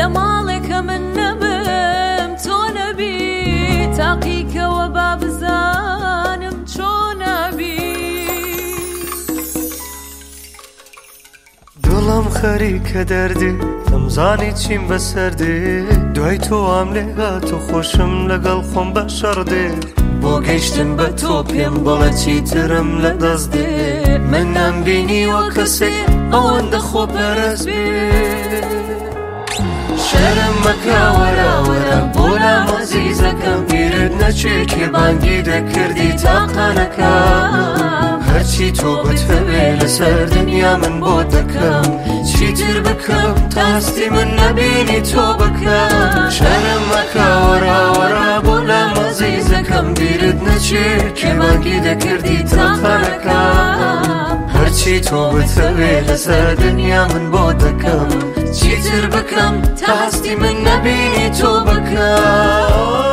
مالك من نبم تو نبي تاقيك وباب زانم چو نبي دڵم خەریکە دەردێ دەمزانی چیم بەسەردێ دوای تۆ ئام لێهات و خۆشم لەگەڵ خۆم بەشەڕدێ بۆ گەیشتن بە تۆ پێم بەڵە چیترم لە دەست دێ من نەمبینیوە کەسێ ئەوەندە خۆپەرست بێ شەرم مەکە وەرە وەرە بۆ لام عەزیزەکەم بیرت نەچێ کێ بانگی دەکردی تاقانەکەم هەرچی تۆ بتهەوێ لەسەر دنیا من بۆ دەکەم چیتر بکەم تا هەستی من نەبینی تۆ بکەم شەرم مەکە وەرە وەرە بۆ لام عەزیزەکەم بیرت نەچێ کێ بانگی دەکردی تاقانەکەم هەرچی تۆ بتهەوێ لەسەر دنیا من بۆ دەکەم چیتر بکەم تا هەستی من نەبینی تۆ بکەم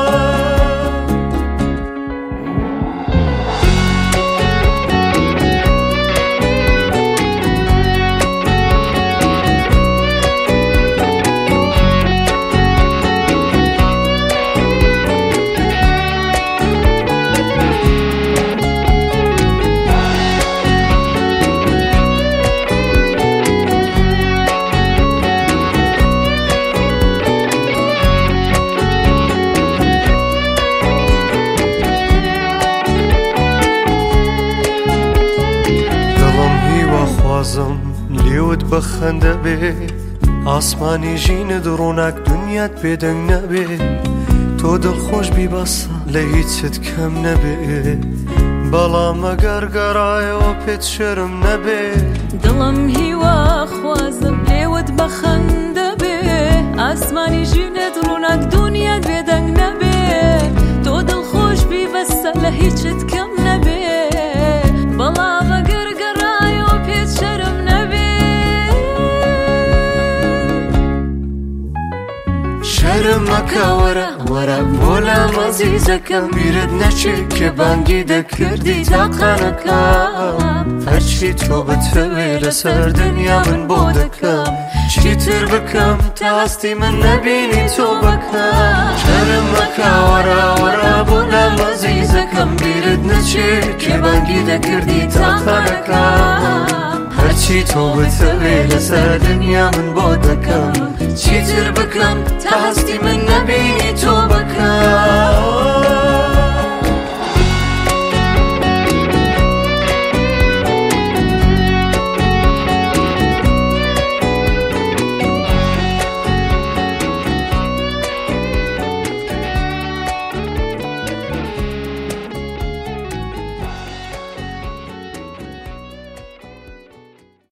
لێوت بەخەندە بێ ئاسمانی ژینت ڕووناک دنیات بێدەنگ نەبێ تۆ دڵخۆش بی بەسە لە هیچت کەم نەبێ بەڵام ئەگەر گەڕایەوە پێت شەرم نەبێ دڵم هیوا خوازم لێوت بەخەندە بێ ئاسمانی ژینت ڕووناک دنیات بێدەنگ نەبێ تۆ دڵخۆش بی بەسە لە هیچت کەم نەبێ بەڵام ئەگەر گەڕایەوە پێت شەرم نەبێ شەرم مەکە وەرە وەرە بۆ لام عەزیزەکەم بیرت نەچێ کێ بانگی دەکردی تاقانەکەم هەرچی تۆ بتهەوێ لەسەر دنیا من بۆ دەکەم چیتر بکەم تا هەستی من نەبینی تۆ بکەم شەرم مەکە وەرە وەرە بۆ لام عەزیزەکەم بیرت نەچێ کێ بانگی دەکردی تاقانەکەم هەرچی تۆ بتهەوێ لەسەر دنیا من بۆ دەکەم چیتر بکەم تا هەستی من